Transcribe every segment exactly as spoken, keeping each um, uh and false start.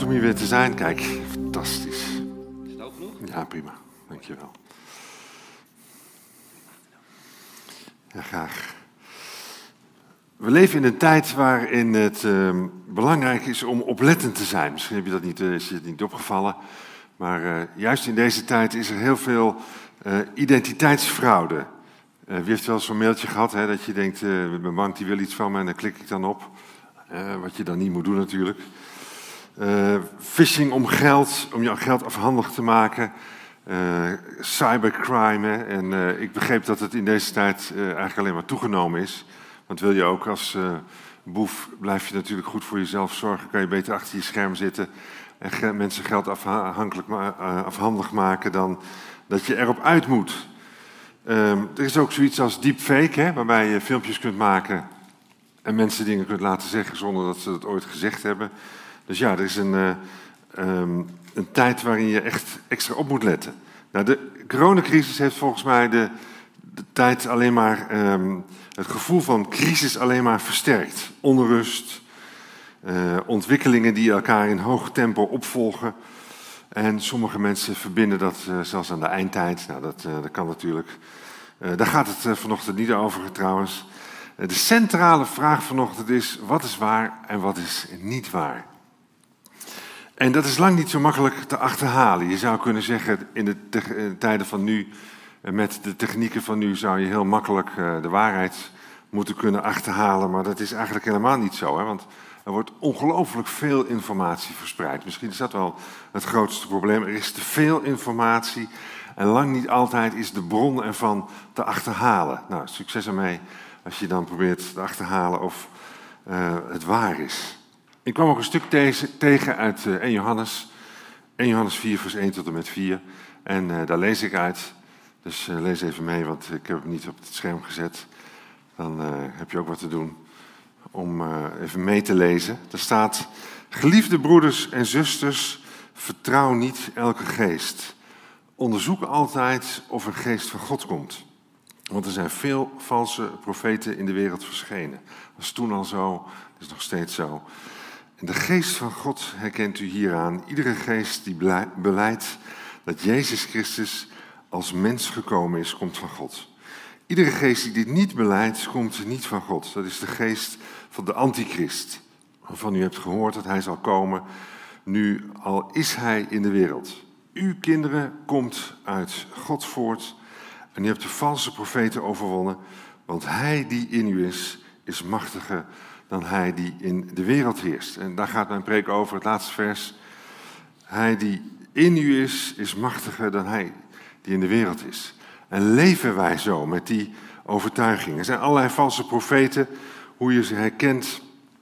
om hier weer te zijn. Kijk, fantastisch. Is het ook genoeg? Ja, prima. Dankjewel. Ja, graag. We leven in een tijd waarin het uh, belangrijk is om oplettend te zijn. Misschien heb je dat niet, uh, is je het niet opgevallen. Maar uh, juist in deze tijd is er heel veel uh, identiteitsfraude. Uh, wie heeft wel zo'n mailtje gehad, hè, dat je denkt, uh, mijn bank die wil iets van me en dan klik ik dan op. Uh, wat je dan niet moet doen natuurlijk. Uh, phishing om geld, om jouw geld afhandig te maken. Uh, cybercrime. Hè. En uh, ik begreep dat het in deze tijd uh, eigenlijk alleen maar toegenomen is. Want wil je ook als uh, boef, blijf je natuurlijk goed voor jezelf zorgen. Kan je beter achter je scherm zitten en ge- mensen geld afhankelijk ma- uh, afhandig maken dan dat je erop uit moet. Um, er is ook zoiets als deepfake, hè, waarbij je filmpjes kunt maken en mensen dingen kunt laten zeggen zonder dat ze het ooit gezegd hebben. Dus ja, er is een, uh, um, een tijd waarin je echt extra op moet letten. Nou, de coronacrisis heeft volgens mij de, de tijd alleen maar, um, het gevoel van crisis alleen maar versterkt. Onrust, uh, ontwikkelingen die elkaar in hoog tempo opvolgen. En sommige mensen verbinden dat uh, zelfs aan de eindtijd. Nou, dat, uh, dat kan natuurlijk. Uh, daar gaat het uh, vanochtend niet over trouwens. Uh, de centrale vraag vanochtend is, wat is waar en wat is niet waar? En dat is lang niet zo makkelijk te achterhalen. Je zou kunnen zeggen, in de, te- in de tijden van nu, met de technieken van nu, zou je heel makkelijk uh, de waarheid moeten kunnen achterhalen. Maar dat is eigenlijk helemaal niet zo, hè? Want er wordt ongelooflijk veel informatie verspreid. Misschien is dat wel het grootste probleem. Er is te veel informatie en lang niet altijd is de bron ervan te achterhalen. Nou, succes ermee als je dan probeert te achterhalen of uh, het waar is. Ik kwam ook een stuk te- tegen uit uh, Eerste Johannes. Eerste Johannes vier, vers één tot en met vier. En uh, daar lees ik uit. Dus uh, lees even mee, want ik heb hem niet op het scherm gezet. Dan uh, heb je ook wat te doen om uh, even mee te lezen. Er staat, geliefde broeders en zusters, vertrouw niet elke geest. Onderzoek altijd of een geest van God komt. Want er zijn veel valse profeten in de wereld verschenen. Dat is toen al zo, dat is nog steeds zo. En de geest van God herkent u hieraan. Iedere geest die belijdt dat Jezus Christus als mens gekomen is, komt van God. Iedere geest die dit niet belijdt, komt niet van God. Dat is de geest van de antichrist. Waarvan u hebt gehoord dat hij zal komen, nu al is hij in de wereld. Uw kinderen komt uit God voort en u hebt de valse profeten overwonnen, want hij die in u is, is machtiger dan hij die in de wereld heerst. En daar gaat mijn preek over, het laatste vers. Hij die in u is, is machtiger dan hij die in de wereld is. En leven wij zo met die overtuiging. Er zijn allerlei valse profeten, hoe je ze herkent.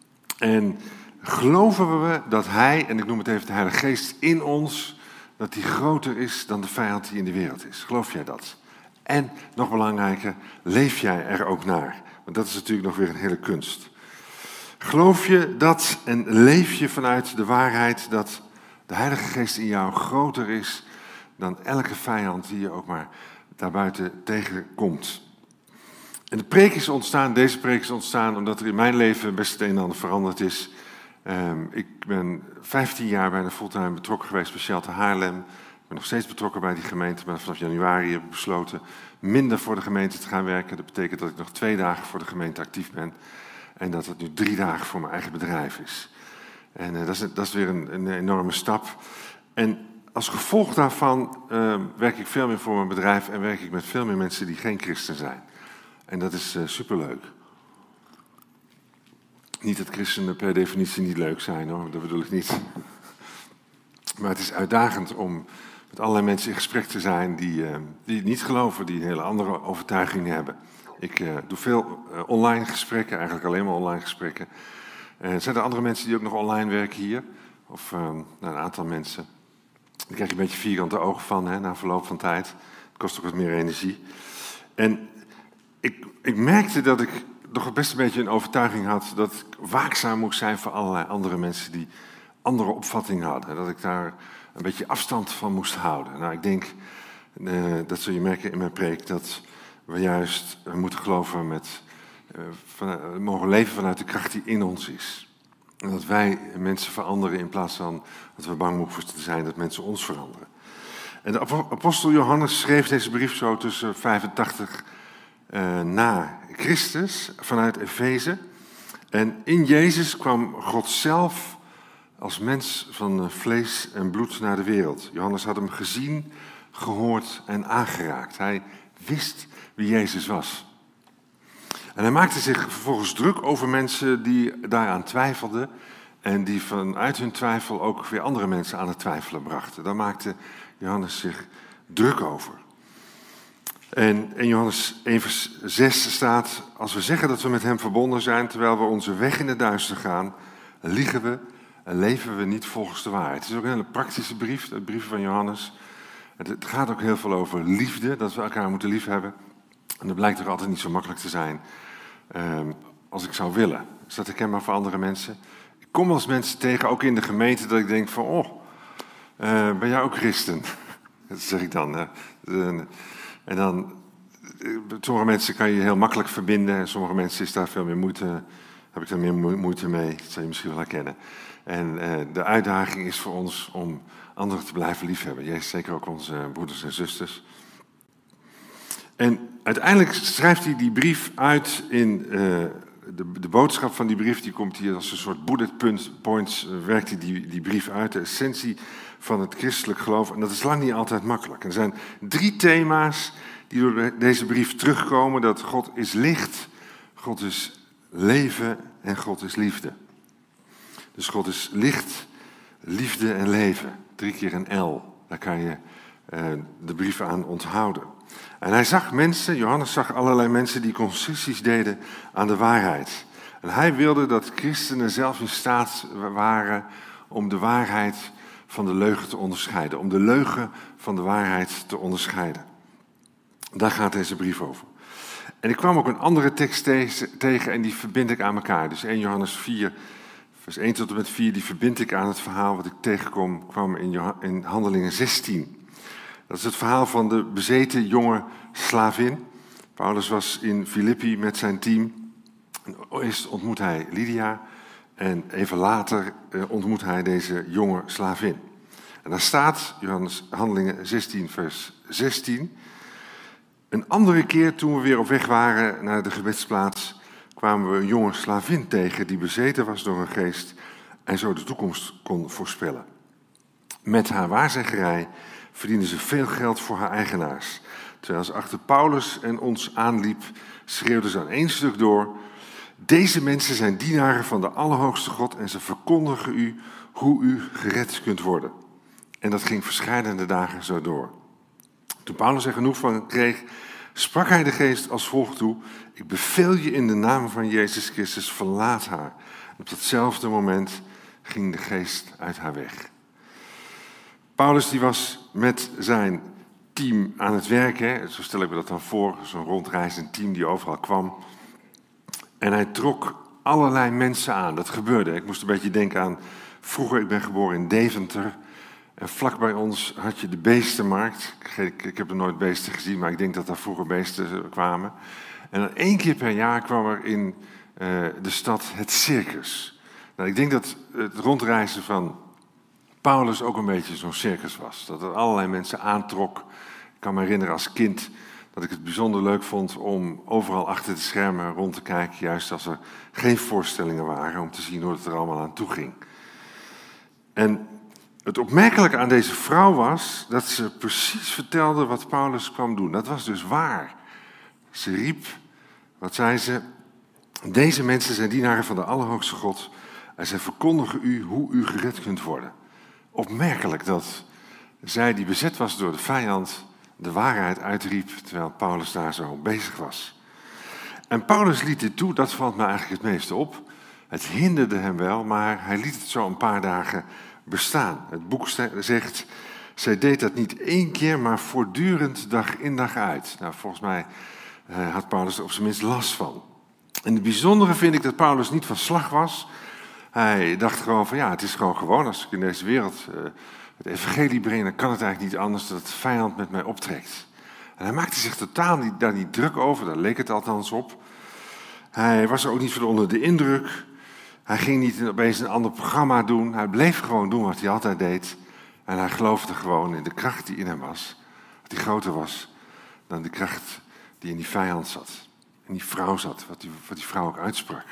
En geloven we dat hij, en ik noem het even de Heilige Geest in ons, dat die groter is dan de vijand die in de wereld is. Geloof jij dat? En nog belangrijker, leef jij er ook naar? Want dat is natuurlijk nog weer een hele kunst. Geloof je dat en leef je vanuit de waarheid dat de Heilige Geest in jou groter is dan elke vijand die je ook maar daarbuiten tegenkomt? En de preek is ontstaan, deze preek is ontstaan omdat er in mijn leven best het een en ander veranderd is. Um, ik ben vijftien jaar bijna fulltime betrokken geweest bij Shelter Haarlem. Ik ben nog steeds betrokken bij die gemeente, maar vanaf januari heb ik besloten minder voor de gemeente te gaan werken. Dat betekent dat ik nog twee dagen voor de gemeente actief ben. En dat het nu drie dagen voor mijn eigen bedrijf is. En uh, dat, is, dat is weer een, een enorme stap. En als gevolg daarvan uh, werk ik veel meer voor mijn bedrijf en werk ik met veel meer mensen die geen christen zijn. En dat is uh, superleuk. Niet dat christenen per definitie niet leuk zijn, hoor, dat bedoel ik niet. Maar het is uitdagend om met allerlei mensen in gesprek te zijn die, uh, die het niet geloven, die een hele andere overtuiging hebben. Ik uh, doe veel uh, online gesprekken, eigenlijk alleen maar online gesprekken. Uh, zijn er andere mensen die ook nog online werken hier? Of uh, nou, een aantal mensen. Daar krijg je een beetje vierkante ogen van, hè, na verloop van tijd. Het kost ook wat meer energie. En ik, ik merkte dat ik nog best een beetje een overtuiging had dat ik waakzaam moest zijn voor allerlei andere mensen die andere opvattingen hadden. Dat ik daar een beetje afstand van moest houden. Nou, ik denk, uh, dat zul je merken in mijn preek, dat we juist moeten geloven met, uh, van, uh, mogen leven vanuit de kracht die in ons is. En dat wij mensen veranderen in plaats van dat we bang hoeven te zijn dat mensen ons veranderen. En de apostel Johannes schreef deze brief zo tussen vijfentachtig uh, na Christus vanuit Efeze. En in Jezus kwam God zelf als mens van vlees en bloed naar de wereld. Johannes had hem gezien, gehoord en aangeraakt. Hij wist wie Jezus was. En hij maakte zich vervolgens druk over mensen die daaraan twijfelden en die vanuit hun twijfel ook weer andere mensen aan het twijfelen brachten. Daar maakte Johannes zich druk over. En in Johannes één vers zes staat: als we zeggen dat we met hem verbonden zijn, terwijl we onze weg in het duister gaan, liegen we en leven we niet volgens de waarheid. Het is ook een hele praktische brief, de brief van Johannes. Het gaat ook heel veel over liefde, dat we elkaar moeten liefhebben. En dat blijkt toch altijd niet zo makkelijk te zijn um, als ik zou willen. Is dat herkenbaar voor andere mensen? Ik kom als mensen tegen, ook in de gemeente, dat ik denk van, oh, uh, ben jij ook christen? Dat zeg ik dan. Hè. En dan, sommige mensen kan je heel makkelijk verbinden en sommige mensen is daar veel meer moeite, heb ik daar meer moeite mee. Dat zou je misschien wel herkennen. En uh, de uitdaging is voor ons om anderen te blijven liefhebben. Jezus, zeker ook onze broeders en zusters. En uiteindelijk schrijft hij die brief uit in uh, de, de boodschap van die brief. Die komt hier als een soort bullet points, uh, werkt hij die, die brief uit. De essentie van het christelijk geloof. En dat is lang niet altijd makkelijk. Er zijn drie thema's die door deze brief terugkomen. Dat God is licht, God is leven en God is liefde. Dus God is licht, liefde en leven. Drie keer een L. Daar kan je uh, de brief aan onthouden. En hij zag mensen, Johannes zag allerlei mensen die concessies deden aan de waarheid. En hij wilde dat christenen zelf in staat waren om de waarheid van de leugen te onderscheiden. Om de leugen van de waarheid te onderscheiden. Daar gaat deze brief over. En ik kwam ook een andere tekst tegen en die verbind ik aan elkaar. Dus eerste Johannes vier, vers één tot en met vier, die verbind ik aan het verhaal wat ik tegenkom, kwam in, Joh- in Handelingen zestien. Dat is het verhaal van de bezeten jonge slavin. Paulus was in Filippi met zijn team. Eerst ontmoet hij Lydia en even later ontmoet hij deze jonge slavin. En daar staat, Johannes Handelingen zestien, vers zestien... Een andere keer toen we weer op weg waren naar de gebedsplaats, kwamen we een jonge slavin tegen die bezeten was door een geest en zo de toekomst kon voorspellen. Met haar waarzeggerij verdiende ze veel geld voor haar eigenaars. Terwijl ze achter Paulus en ons aanliep, schreeuwde ze aan één stuk door: deze mensen zijn dienaren van de Allerhoogste God en ze verkondigen u hoe u gered kunt worden. En dat ging verscheidene dagen zo door. Toen Paulus er genoeg van kreeg, sprak hij de geest als volgt toe: ik beveel je in de naam van Jezus Christus, verlaat haar. En op datzelfde moment ging de geest uit haar weg. Paulus die was met zijn team aan het werken, zo stel ik me dat dan voor, zo'n rondreizend team die overal kwam. En hij trok allerlei mensen aan, dat gebeurde. Ik moest een beetje denken aan, vroeger, ik ben geboren in Deventer. En vlak bij ons had je de beestenmarkt. Ik, ik heb er nooit beesten gezien, maar ik denk dat daar vroeger beesten kwamen. En dan één keer per jaar kwam er in uh, de stad het circus. Nou, ik denk dat het rondreizen van Paulus ook een beetje zo'n circus was. Dat er allerlei mensen aantrok. Ik kan me herinneren als kind dat ik het bijzonder leuk vond om overal achter de schermen rond te kijken. Juist als er geen voorstellingen waren, om te zien hoe het er allemaal aan toe ging. En het opmerkelijke aan deze vrouw was dat ze precies vertelde wat Paulus kwam doen. Dat was dus waar. Ze riep, wat zei ze? Deze mensen zijn dienaren van de Allerhoogste God en zij verkondigen u hoe u gered kunt worden. Opmerkelijk dat zij die bezet was door de vijand de waarheid uitriep terwijl Paulus daar zo bezig was. En Paulus liet dit toe, dat valt me eigenlijk het meeste op. Het hinderde hem wel, maar hij liet het zo een paar dagen bestaan. Het boek zegt, zij deed dat niet één keer, maar voortdurend dag in dag uit. Nou, volgens mij uh, had Paulus er op zijn minst last van. En het bijzondere vind ik dat Paulus niet van slag was. Hij dacht gewoon van ja, het is gewoon gewoon als ik in deze wereld uh, het evangelie breng, dan kan het eigenlijk niet anders dat de vijand met mij optrekt. En hij maakte zich totaal niet, daar niet druk over, daar leek het althans op. Hij was er ook niet van onder de indruk. Hij ging niet opeens een ander programma doen. Hij bleef gewoon doen wat hij altijd deed. En hij geloofde gewoon in de kracht die in hem was. Dat die groter was dan de kracht die in die vijand zat. In die vrouw zat, wat die, wat die vrouw ook uitsprak.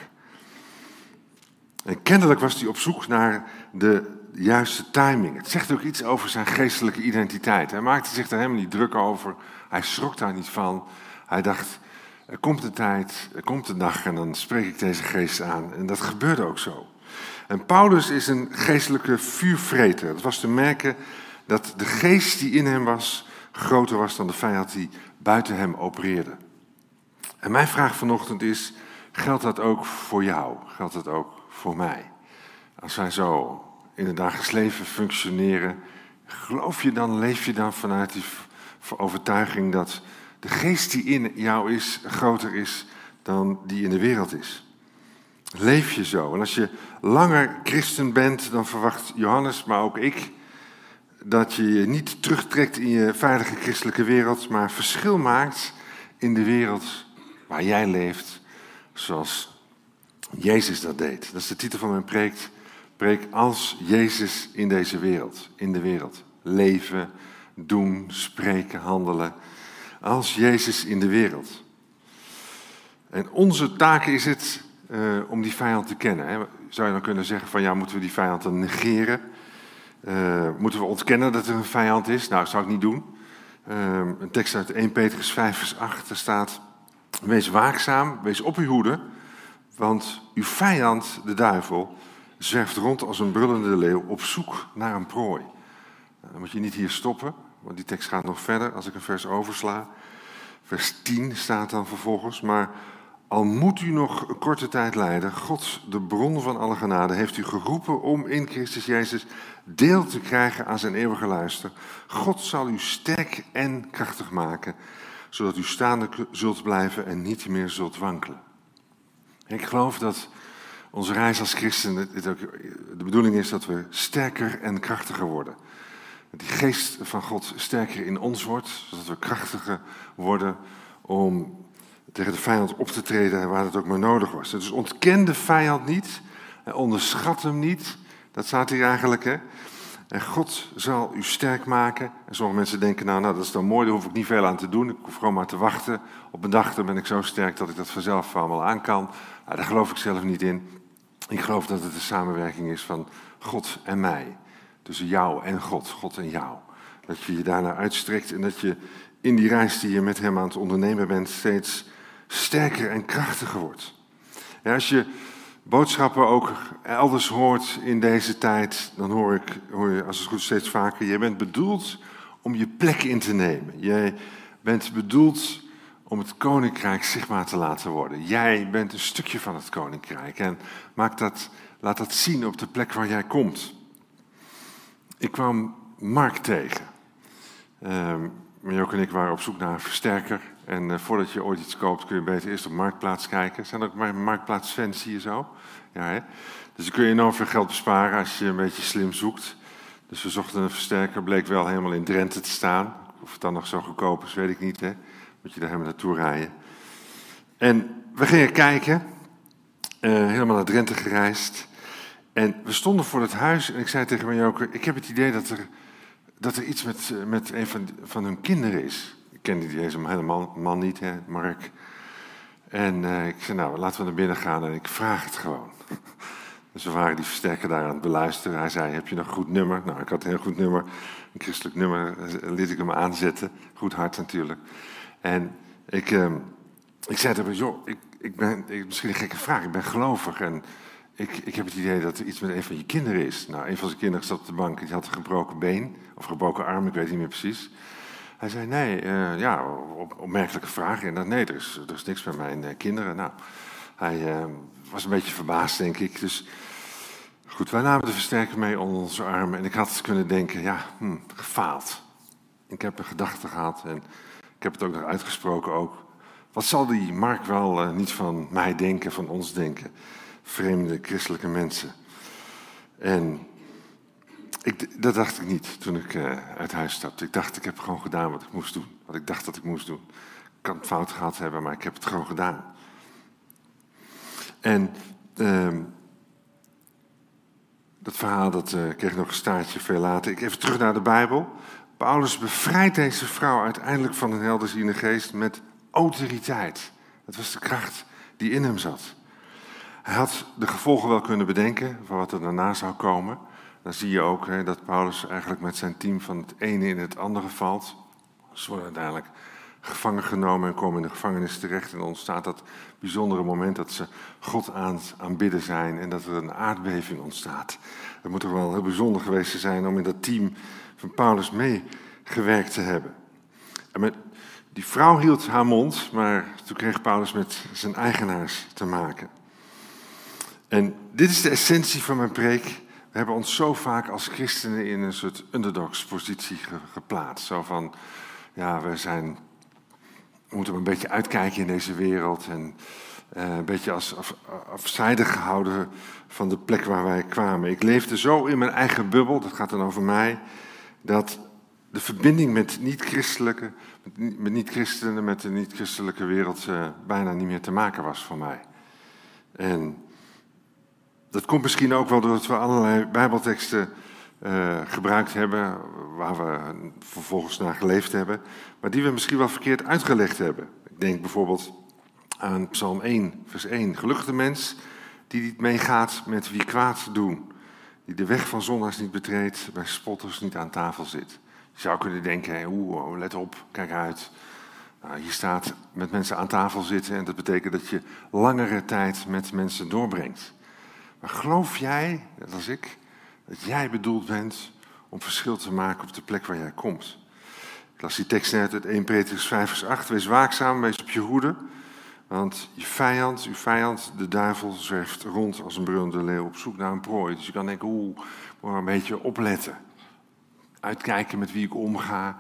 En kennelijk was hij op zoek naar de juiste timing. Het zegt ook iets over zijn geestelijke identiteit. Hij maakte zich daar helemaal niet druk over. Hij schrok daar niet van. Hij dacht, er komt een tijd, er komt een dag en dan spreek ik deze geest aan. En dat gebeurde ook zo. En Paulus is een geestelijke vuurvreter. Het was te merken dat de geest die in hem was groter was dan de vijand die buiten hem opereerde. En mijn vraag vanochtend is, geldt dat ook voor jou? Geldt dat ook voor mij? Als wij zo in het dagelijks leven functioneren, geloof je dan, leef je dan vanuit die overtuiging dat de geest die in jou is groter is dan die in de wereld is? Leef je zo? En als je langer christen bent, dan verwacht Johannes, maar ook ik, dat je je niet terugtrekt in je veilige christelijke wereld, maar verschil maakt in de wereld waar jij leeft, zoals Jezus dat deed. Dat is de titel van mijn preek. Preek als Jezus in deze wereld, in de wereld. Leven, doen, spreken, handelen. Als Jezus in de wereld. En onze taak is het uh, om die vijand te kennen. Hè. Zou je dan kunnen zeggen van ja, moeten we die vijand dan negeren? Uh, moeten we ontkennen dat er een vijand is? Nou, dat zou ik niet doen. Uh, een tekst uit Eerste Petrus vijf vers acht, daar staat: wees waakzaam, wees op uw hoede, want uw vijand, de duivel, zwerft rond als een brullende leeuw op zoek naar een prooi. Nou, dan moet je niet hier stoppen, want die tekst gaat nog verder als ik een vers oversla. Vers tien staat dan vervolgens, maar al moet u nog een korte tijd lijden, God, de bron van alle genade, heeft u geroepen om in Christus Jezus deel te krijgen aan zijn eeuwige luister. God zal u sterk en krachtig maken, zodat u staande zult blijven en niet meer zult wankelen. Ik geloof dat onze reis als christen, de bedoeling is dat we sterker en krachtiger worden. Dat die geest van God sterker in ons wordt, zodat we krachtiger worden om tegen de vijand op te treden waar het ook maar nodig was. Dus ontken de vijand niet, onderschat hem niet, dat staat hier eigenlijk. Hè? En God zal u sterk maken. En sommige mensen denken, nou, nou dat is dan mooi, daar hoef ik niet veel aan te doen. Ik hoef gewoon maar te wachten. Op een dag dan ben ik zo sterk dat ik dat vanzelf allemaal aan kan. Nou, daar geloof ik zelf niet in. Ik geloof dat het een samenwerking is van God en mij. Tussen jou en God, God en jou. Dat je je daarnaar uitstrekt en dat je in die reis die je met hem aan het ondernemen bent steeds sterker en krachtiger wordt. Ja, als je boodschappen ook elders hoort in deze tijd, dan hoor ik, hoor je als het goed is steeds vaker, je bent bedoeld om je plek in te nemen. Jij bent bedoeld om het koninkrijk zichtbaar te laten worden. Jij bent een stukje van het koninkrijk en maak dat, laat dat zien op de plek waar jij komt. Ik kwam Mark tegen. Um, Joke en ik waren op zoek naar een versterker. En uh, voordat je ooit iets koopt, kun je beter eerst op Marktplaats kijken. Zijn er ook Marktplaats-fans hier zo? Ja, hè? Dus dan kun je enorm veel geld besparen als je een beetje slim zoekt. Dus we zochten een versterker, bleek wel helemaal in Drenthe te staan. Of het dan nog zo goedkoop is, weet ik niet. Hè? Moet je daar helemaal naartoe rijden. En we gingen kijken. Uh, helemaal naar Drenthe gereisd. En we stonden voor het huis en ik zei tegen mijn Joke, ik heb het idee dat er, dat er iets met, met een van, van hun kinderen is. Ik kende deze hele man, man niet, hè, Mark. En uh, ik zei, nou, laten we naar binnen gaan en ik vraag het gewoon. Dus we waren die versterker daar aan het beluisteren. Hij zei, heb je nog een goed nummer? Nou, ik had een heel goed nummer. Een christelijk nummer liet ik hem aanzetten. Goed hart natuurlijk. En ik, uh, ik zei tegen hem, joh, ik, ik ben, ik, misschien een gekke vraag, ik ben gelovig en Ik, ik heb het idee dat er iets met een van je kinderen is. Nou, een van zijn kinderen zat op de bank, die had een gebroken been, of gebroken arm, ik weet niet meer precies. Hij zei, nee, uh, ja, op, opmerkelijke vraag. En dan, nee, er is, er is niks met mijn uh, kinderen. Nou, hij uh, was een beetje verbaasd, denk ik. Dus goed, wij namen de versterker mee onder onze arm. En ik had kunnen denken, ja, hm, gefaald. Ik heb een gedachte gehad en ik heb het ook nog uitgesproken ook. Wat zal die Mark wel uh, niet van mij denken, van ons denken? Vreemde christelijke mensen. En ik, dat dacht ik niet toen ik uh, uit huis stapte. Ik dacht, ik heb gewoon gedaan wat ik moest doen. Wat ik dacht dat ik moest doen. Ik kan het fout gehad hebben, maar ik heb het gewoon gedaan. En uh, Dat verhaal dat, uh, kreeg nog een staartje veel later. Ik even terug naar de Bijbel. Paulus bevrijdt deze vrouw uiteindelijk van een helderziende geest met autoriteit. Dat was de kracht die in hem zat. Hij had de gevolgen wel kunnen bedenken van wat er daarna zou komen. Dan zie je ook hè, dat Paulus eigenlijk met zijn team van het ene in het andere valt. Ze worden uiteindelijk gevangen genomen en komen in de gevangenis terecht. En dan ontstaat dat bijzondere moment dat ze God aan het aanbidden zijn en dat er een aardbeving ontstaat. Dat moet toch wel heel bijzonder geweest zijn om in dat team van Paulus meegewerkt te hebben. En met, die vrouw hield haar mond, maar toen kreeg Paulus met zijn eigenaars te maken. En dit is de essentie van mijn preek. We hebben ons zo vaak als christenen in een soort underdogs-positie geplaatst. Zo van, ja, we zijn, we moeten een beetje uitkijken in deze wereld. En uh, een beetje als af, afzijdig gehouden van de plek waar wij kwamen. Ik leefde zo in mijn eigen bubbel, dat gaat dan over mij, dat de verbinding met niet-christelijke, met niet-christenen, met de niet-christelijke wereld uh, bijna niet meer te maken was voor mij. En dat komt misschien ook wel doordat we allerlei bijbelteksten uh, gebruikt hebben, waar we vervolgens naar geleefd hebben, maar die we misschien wel verkeerd uitgelegd hebben. Ik denk bijvoorbeeld aan Psalm één, vers één. Gelukkig de mens die niet meegaat met wie kwaad doen, die de weg van zondaars niet betreedt, bij spotters niet aan tafel zit. Je zou kunnen denken, oeh, let op, kijk uit. Nou, hier staat met mensen aan tafel zitten en dat betekent dat je langere tijd met mensen doorbrengt. Maar geloof jij, net als ik, dat jij bedoeld bent om verschil te maken op de plek waar jij komt? Ik las die tekst net uit eerste Petrus vijf vers acht. Wees waakzaam, wees op je hoede. Want je vijand, uw vijand, de duivel, zwerft rond als een brullende leeuw op zoek naar een prooi. Dus je kan denken, oeh, ik moet maar een beetje opletten. Uitkijken met wie ik omga.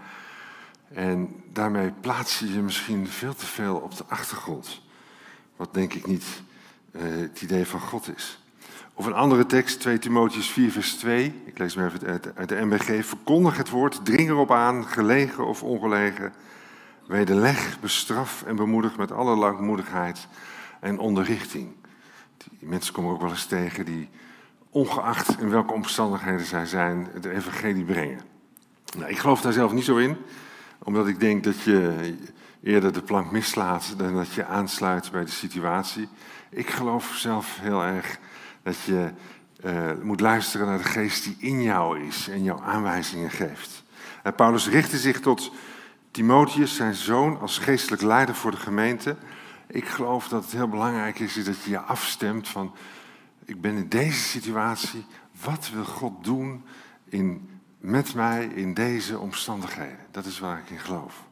En daarmee plaats je je misschien veel te veel op de achtergrond. Wat denk ik niet uh, het idee van God is. Of een andere tekst, twee Timotheüs vier vers twee. Ik lees maar even uit, uit de M B G. Verkondig het woord, dring erop aan, gelegen of ongelegen. Wederleg, bestraf en bemoedig met alle langmoedigheid en onderrichting. Die mensen komen ook wel eens tegen die, ongeacht in welke omstandigheden zij zijn, het evangelie brengen. Nou, ik geloof daar zelf niet zo in, omdat ik denk dat je eerder de plank mislaat dan dat je aansluit bij de situatie. Ik geloof zelf heel erg dat je uh, moet luisteren naar de geest die in jou is en jou aanwijzingen geeft. En Paulus richtte zich tot Timotheus, zijn zoon, als geestelijk leider voor de gemeente. Ik geloof dat het heel belangrijk is dat je je afstemt van, ik ben in deze situatie, wat wil God doen in, met mij in deze omstandigheden? Dat is waar ik in geloof.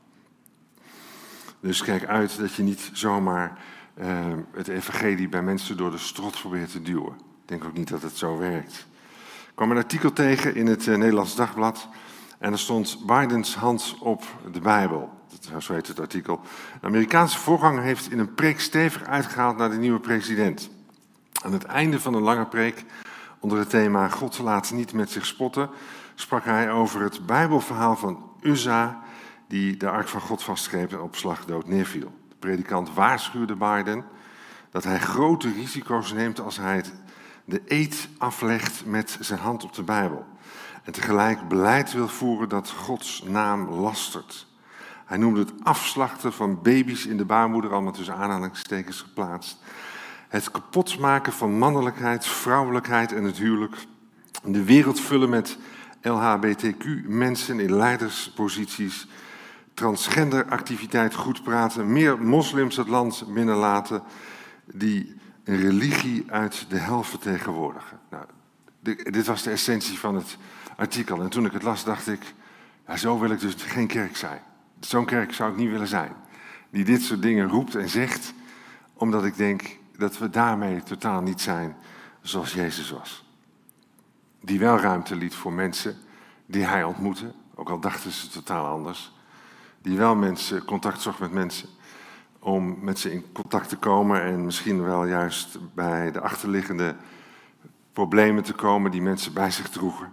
Dus kijk uit dat je niet zomaar uh, het evangelie bij mensen door de strot probeert te duwen. Ik denk ook niet dat het zo werkt. Ik kwam een artikel tegen in het uh, Nederlands Dagblad. En er stond Bidens hand op de Bijbel. Zo heet het artikel. De Amerikaanse voorganger heeft in een preek stevig uitgehaald naar de nieuwe president. Aan het einde van een lange preek, onder het thema God laat niet met zich spotten, sprak hij over het Bijbelverhaal van Uzza, die de ark van God vastgreep en op slag dood neerviel. De predikant waarschuwde Biden dat hij grote risico's neemt als hij het, de eed aflegt met zijn hand op de Bijbel. En tegelijk beleid wil voeren dat Gods naam lastert. Hij noemde het afslachten van baby's in de baarmoeder, allemaal tussen aanhalingstekens geplaatst. Het kapotmaken van mannelijkheid, vrouwelijkheid en het huwelijk. De wereld vullen met L H B T Q-mensen in leidersposities. Transgenderactiviteit goed praten. Meer moslims het land binnenlaten die een religie uit de hel vertegenwoordigen. Nou, dit was de essentie van het artikel. En toen ik het las, dacht ik, ja, zo wil ik dus geen kerk zijn. Zo'n kerk zou ik niet willen zijn. Die dit soort dingen roept en zegt, omdat ik denk dat we daarmee totaal niet zijn zoals Jezus was. Die wel ruimte liet voor mensen die hij ontmoette, ook al dachten ze totaal anders. Die wel mensen, contact zocht met mensen, om met ze in contact te komen en misschien wel juist bij de achterliggende problemen te komen die mensen bij zich droegen.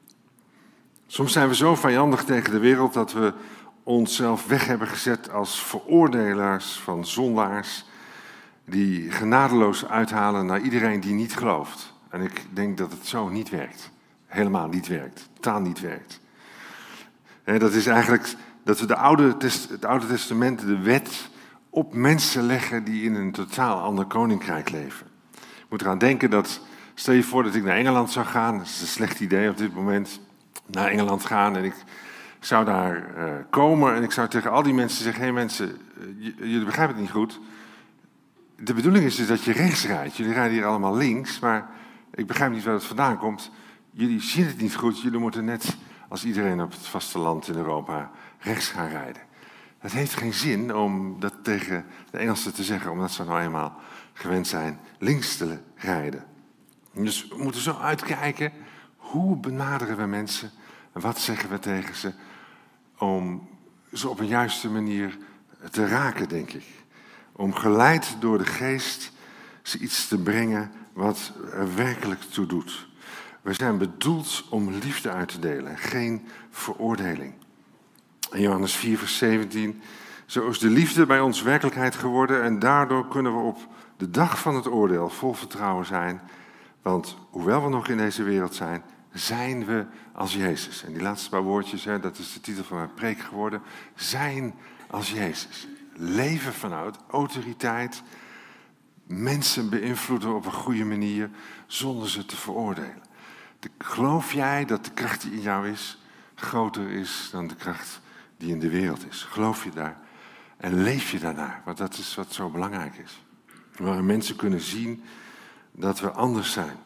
Soms zijn we zo vijandig tegen de wereld dat we onszelf weg hebben gezet als veroordelaars van zondaars die genadeloos uithalen naar iedereen die niet gelooft. En ik denk dat het zo niet werkt. Helemaal niet werkt. Totaal niet werkt. He, dat is eigenlijk dat we de oude test, het Oude Testament, de wet, op mensen leggen die in een totaal ander koninkrijk leven. Ik moet eraan denken dat, stel je voor dat ik naar Engeland zou gaan. Dat is een slecht idee op dit moment. Naar Engeland gaan en ik zou daar uh, komen en ik zou tegen al die mensen zeggen: hé hey mensen, uh, jullie begrijpen het niet goed. De bedoeling is dus dat je rechts rijdt. Jullie rijden hier allemaal links, maar ik begrijp niet waar het vandaan komt. Jullie zien het niet goed. Jullie moeten net als iedereen op het vasteland in Europa rechts gaan rijden. Het heeft geen zin om dat tegen de Engelsen te zeggen, omdat ze nou eenmaal gewend zijn links te rijden. Dus we moeten zo uitkijken, hoe benaderen we mensen en wat zeggen we tegen ze om ze op een juiste manier te raken, denk ik. Om geleid door de geest ze iets te brengen wat er werkelijk toe doet. We zijn bedoeld om liefde uit te delen, geen veroordeling. In Johannes vier, vers zeventien. Zo is de liefde bij ons werkelijkheid geworden en daardoor kunnen we op de dag van het oordeel vol vertrouwen zijn. Want hoewel we nog in deze wereld zijn, zijn we als Jezus. En die laatste paar woordjes, hè, dat is de titel van mijn preek geworden. Zijn als Jezus. Leven vanuit autoriteit. Mensen beïnvloeden op een goede manier zonder ze te veroordelen. De, geloof jij dat de kracht die in jou is groter is dan de kracht die in de wereld is? Geloof je daar? En leef je daarnaar? Want dat is wat zo belangrijk is. Waar mensen kunnen zien dat we anders zijn.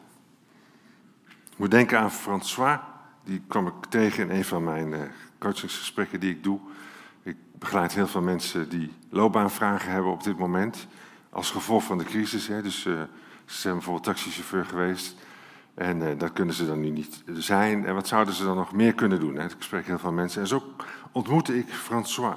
Ik moet denken aan François. Die kwam ik tegen in een van mijn uh, coachingsgesprekken die ik doe. Ik begeleid heel veel mensen die loopbaanvragen hebben op dit moment. Als gevolg van de crisis. Hè. Dus uh, ze zijn bijvoorbeeld taxichauffeur geweest. En uh, dat kunnen ze dan nu niet zijn. En wat zouden ze dan nog meer kunnen doen? Hè? Ik spreek heel veel mensen. En zo ontmoette ik François.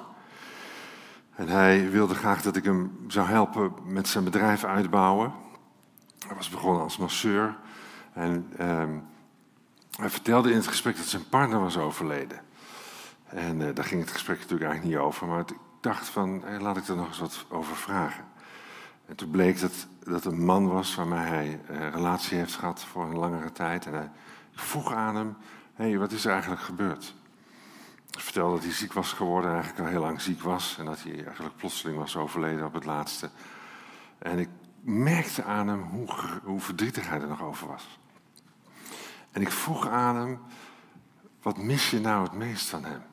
En hij wilde graag dat ik hem zou helpen met zijn bedrijf uitbouwen. Hij was begonnen als masseur. En um, hij vertelde in het gesprek dat zijn partner was overleden. En uh, daar ging het gesprek natuurlijk eigenlijk niet over. Maar ik dacht van, hey, laat ik er nog eens wat over vragen. En toen bleek dat dat een man was waarmee hij een relatie heeft gehad voor een langere tijd. En hij vroeg aan hem, hé, hey, wat is er eigenlijk gebeurd? Hij vertelde dat hij ziek was geworden, eigenlijk al heel lang ziek was. En dat hij eigenlijk plotseling was overleden op het laatste. En ik merkte aan hem hoe, hoe verdrietig hij er nog over was. En ik vroeg aan hem, wat mis je nou het meest van hem?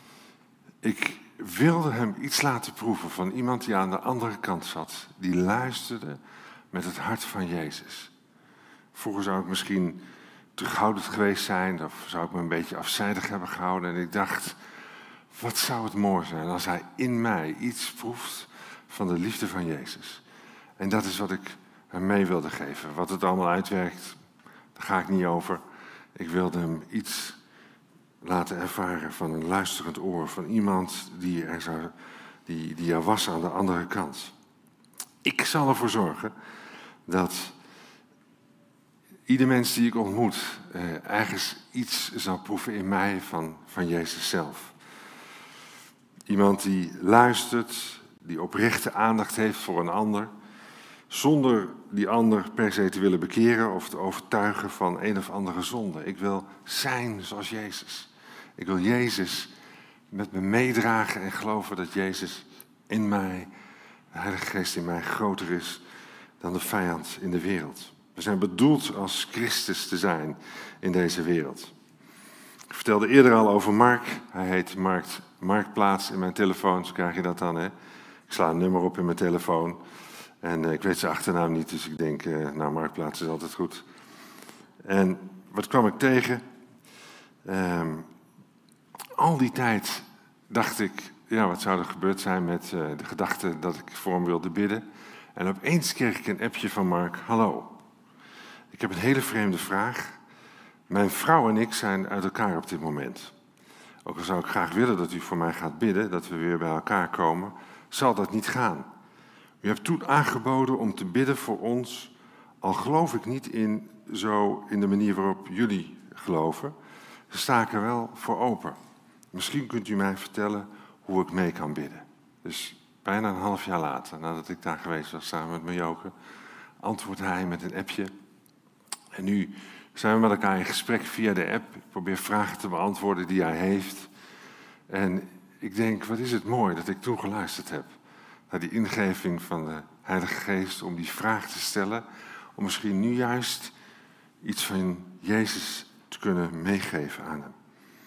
Ik wilde hem iets laten proeven van iemand die aan de andere kant zat. Die luisterde met het hart van Jezus. Vroeger zou ik misschien terughoudend geweest zijn. Of zou ik me een beetje afzijdig hebben gehouden. En ik dacht, wat zou het mooi zijn als hij in mij iets proeft van de liefde van Jezus. En dat is wat ik hem mee wilde geven. Wat het allemaal uitwerkt, daar ga ik niet over. Ik wilde hem iets laten ervaren van een luisterend oor. Van iemand die er, zou, die, die er was aan de andere kant. Ik zal ervoor zorgen dat ieder mens die ik ontmoet eh, ergens iets zal proeven in mij van, van Jezus zelf. Iemand die luistert, die oprechte aandacht heeft voor een ander, zonder die ander per se te willen bekeren of te overtuigen van een of andere zonde. Ik wil zijn zoals Jezus. Ik wil Jezus met me meedragen en geloven dat Jezus in mij, de Heilige Geest in mij, groter is dan de vijand in de wereld. We zijn bedoeld als Christus te zijn in deze wereld. Ik vertelde eerder al over Mark. Hij heet Mark, Marktplaats in mijn telefoon. Zo krijg je dat dan, hè? Ik sla een nummer op in mijn telefoon. En uh, ik weet zijn achternaam niet, dus ik denk, uh, nou, Marktplaats is altijd goed. En wat kwam ik tegen? Um, al die tijd dacht ik, ja, wat zou er gebeurd zijn met uh, de gedachte dat ik voor hem wilde bidden. En opeens kreeg ik een appje van Mark. Hallo, ik heb een hele vreemde vraag. Mijn vrouw en ik zijn uit elkaar op dit moment. Ook al zou ik graag willen dat u voor mij gaat bidden, dat we weer bij elkaar komen, zal dat niet gaan. U hebt toen aangeboden om te bidden voor ons, al geloof ik niet in, zo in de manier waarop jullie geloven. Ze sta ik er wel voor open. Misschien kunt u mij vertellen hoe ik mee kan bidden. Dus bijna een half jaar later, nadat ik daar geweest was samen met mijn joker, antwoordt hij met een appje. En nu zijn we met elkaar in gesprek via de app. Ik probeer vragen te beantwoorden die hij heeft. En ik denk, wat is het mooi dat ik toen geluisterd heb naar die ingeving van de Heilige Geest om die vraag te stellen, om misschien nu juist iets van Jezus te kunnen meegeven aan hem.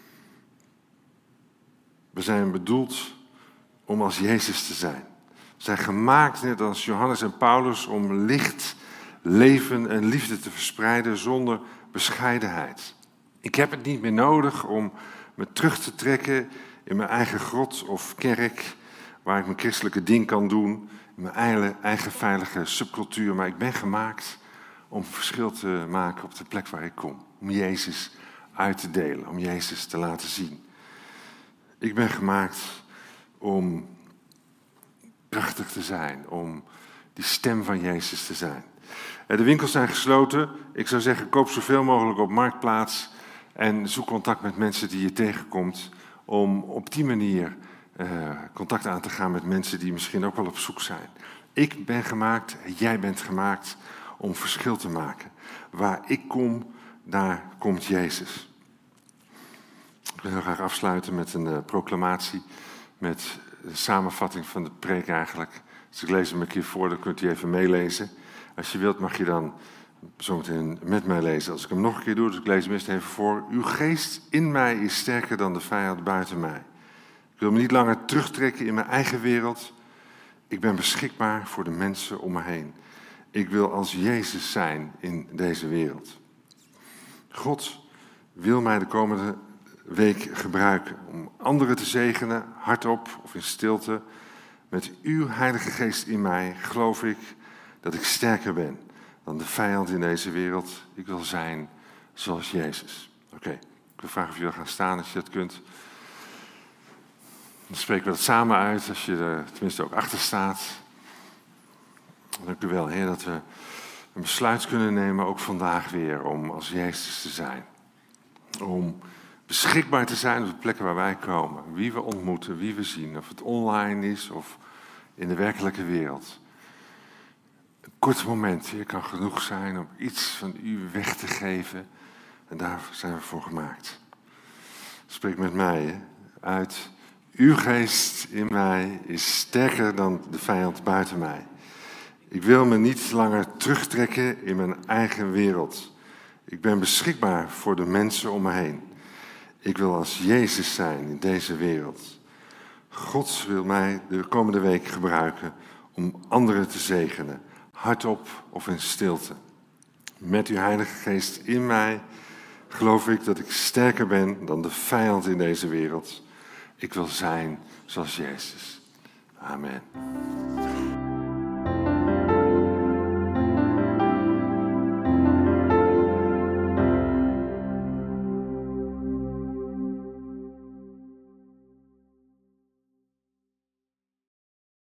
We zijn bedoeld om als Jezus te zijn. We zijn gemaakt, net als Johannes en Paulus, om licht, leven en liefde te verspreiden zonder bescheidenheid. Ik heb het niet meer nodig om me terug te trekken in mijn eigen grot of kerk, waar ik mijn christelijke ding kan doen, in mijn eigen, eigen veilige subcultuur. Maar ik ben gemaakt om verschil te maken op de plek waar ik kom. Om Jezus uit te delen, om Jezus te laten zien. Ik ben gemaakt om krachtig te zijn, om die stem van Jezus te zijn. De winkels zijn gesloten. Ik zou zeggen, koop zoveel mogelijk op Marktplaats en zoek contact met mensen die je tegenkomt, om op die manier uh, contact aan te gaan met mensen die misschien ook wel op zoek zijn. Ik ben gemaakt, jij bent gemaakt om verschil te maken. Waar ik kom, daar komt Jezus. Ik wil heel graag afsluiten met een uh, proclamatie, met een samenvatting van de preek eigenlijk. Dus ik lees hem een keer voor, dan kunt u even meelezen. Als je wilt mag je dan zometeen met mij lezen. Als ik hem nog een keer doe, dus ik lees hem eerst even voor. Uw geest in mij is sterker dan de vijand buiten mij. Ik wil me niet langer terugtrekken in mijn eigen wereld. Ik ben beschikbaar voor de mensen om me heen. Ik wil als Jezus zijn in deze wereld. God wil mij de komende week gebruiken om anderen te zegenen, hardop of in stilte. Met uw Heilige Geest in mij geloof ik dat ik sterker ben dan de vijand in deze wereld. Ik wil zijn zoals Jezus. Oké, okay. Ik wil vragen of je wil gaan staan als je dat kunt. Dan spreken we dat samen uit, als je er tenminste ook achter staat. Dank u wel, Heer, dat we een besluit kunnen nemen, ook vandaag weer, om als Jezus te zijn. Om beschikbaar te zijn op de plekken waar wij komen. Wie we ontmoeten, wie we zien. Of het online is of in de werkelijke wereld. Een kort moment, Heer, kan genoeg zijn om iets van u weg te geven. En daar zijn we voor gemaakt. Spreek met mij uit. Uw geest in mij is sterker dan de vijand buiten mij. Ik wil me niet langer terugtrekken in mijn eigen wereld. Ik ben beschikbaar voor de mensen om me heen. Ik wil als Jezus zijn in deze wereld. God wil mij de komende week gebruiken om anderen te zegenen. Hardop of in stilte. Met uw Heilige Geest in mij geloof ik dat ik sterker ben dan de vijand in deze wereld. Ik wil zijn zoals Jezus. Amen.